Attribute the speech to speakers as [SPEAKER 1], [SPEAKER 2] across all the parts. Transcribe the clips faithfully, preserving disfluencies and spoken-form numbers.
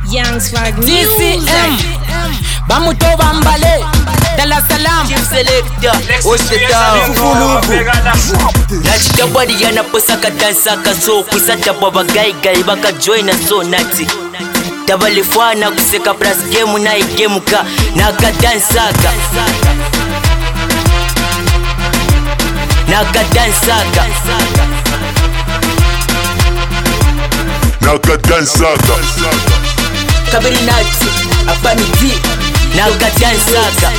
[SPEAKER 1] Young Swag
[SPEAKER 2] D C M Bamuto Bambale Dar es Salaam
[SPEAKER 3] Chief Selector
[SPEAKER 4] Osheta Fulubu
[SPEAKER 3] Nachita body yana posaka dansa kaso Kwisata baba gai gai baka join so nati Tabalifwana kuseka plus game na game ka Naka dansaka Naka dansaka
[SPEAKER 5] Naka dansaka
[SPEAKER 3] Kabiri nati Apani D Naka dansaka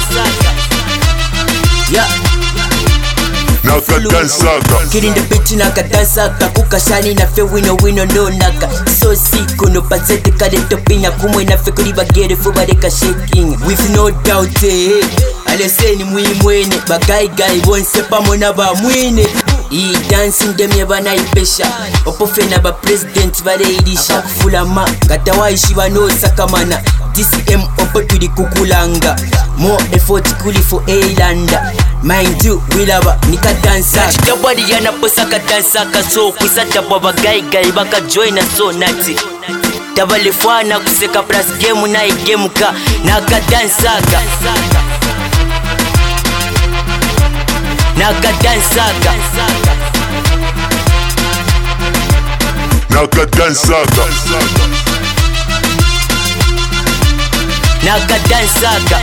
[SPEAKER 3] Yeah
[SPEAKER 5] Naka dansaka
[SPEAKER 3] Killing the bitch naka dansaka Kukashani na fe wino wino no naka So sick no pazete kade topinya Kumwe na fe kuri bagere fubareka shaking With no doubt eh Aleseni muimwene Bagai gai wonse pamona ba mwine I dancing dem yebana ipesha Opofe na ba president vale ilisha Kufulama Gatawa ishiba no sakamana D C M opo tuli kukulanga More effort kuli for A-landa Mind you, wilaba, nika dansa Nachita body yana posaka dansaka So kwisata baba gai gai baka join so nati Tabalifwana kuseka plus game na game ka Naka dansaka Naka dansaka
[SPEAKER 5] Naka dansaka
[SPEAKER 3] Naka dansaka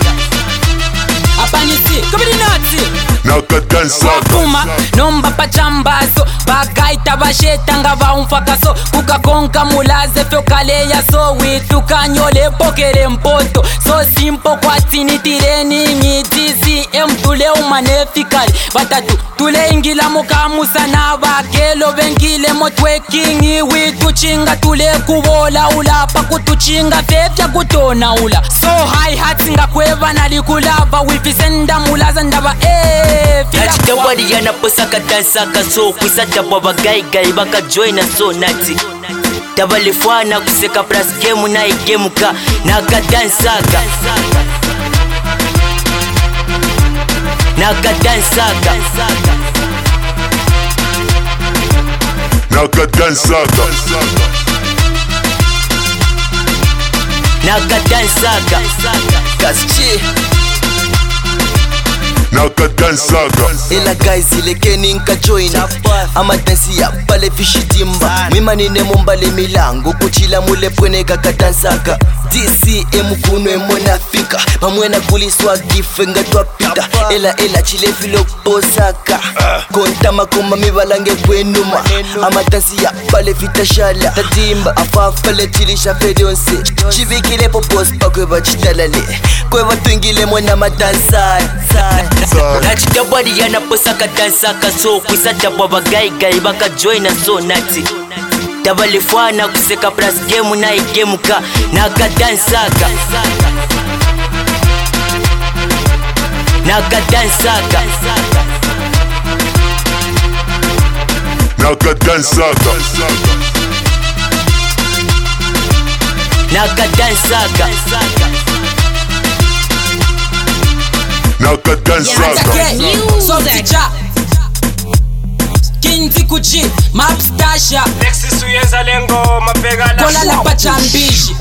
[SPEAKER 2] Apanisi Kabiri nati
[SPEAKER 5] Naka dansaka
[SPEAKER 2] Wakuma Nomba pachambaso Bagaita basheta nga baumfakaso Kukakonka mulaze fyo kaleya so Witu kanyole pokere mpoto So simpo kwa tini tireni Nyi D C M tule umanefikali Batatu tule ingila mukamusa na bakelo Bengile motwekingi Witu chinga tule kubola ula Pakutuchinga fefya kutona ula So high hats nga kweva nalikulava Wifisenda mulaza ndaba eh
[SPEAKER 3] Nachita body yana posaka dansaka So kwisata baba gai gai baka join so nati Tabalifwana kuseka plus game na game ka Naka dansaka Naka dansaka
[SPEAKER 5] Naka dansaka
[SPEAKER 3] Naka dansaka
[SPEAKER 4] Kaschi
[SPEAKER 5] Naka dansaka
[SPEAKER 4] Ela guys ilekeni nka joina Ama dansi ya pale fishitimba Mimanine mumbale milango Kuchila mule pwene kaka dansaka D C M kunwe monafika Mamwena kuliswa gife nga twapita Ela ela chile filo posaka Konta makoma mibalange kwenuma Ama dansi ya pale fitashala Tatimba afafale chilisha fedonse Chivikile popos pa kweba chitalale Kweba tuingile mwana madansaya
[SPEAKER 3] Nachita body yana posaka dansaka So kwisata baba gai gai baka join so nati Tabalifwana kuseka plus game na game ka Naka dansaka Naka dansaka
[SPEAKER 5] Naka dansaka
[SPEAKER 3] Naka dansaka
[SPEAKER 5] Naka dansaka
[SPEAKER 2] Softija Kinzi kuji Mapstasha
[SPEAKER 6] Nexus uyenza lengo mapega la
[SPEAKER 2] Kola la pachambishi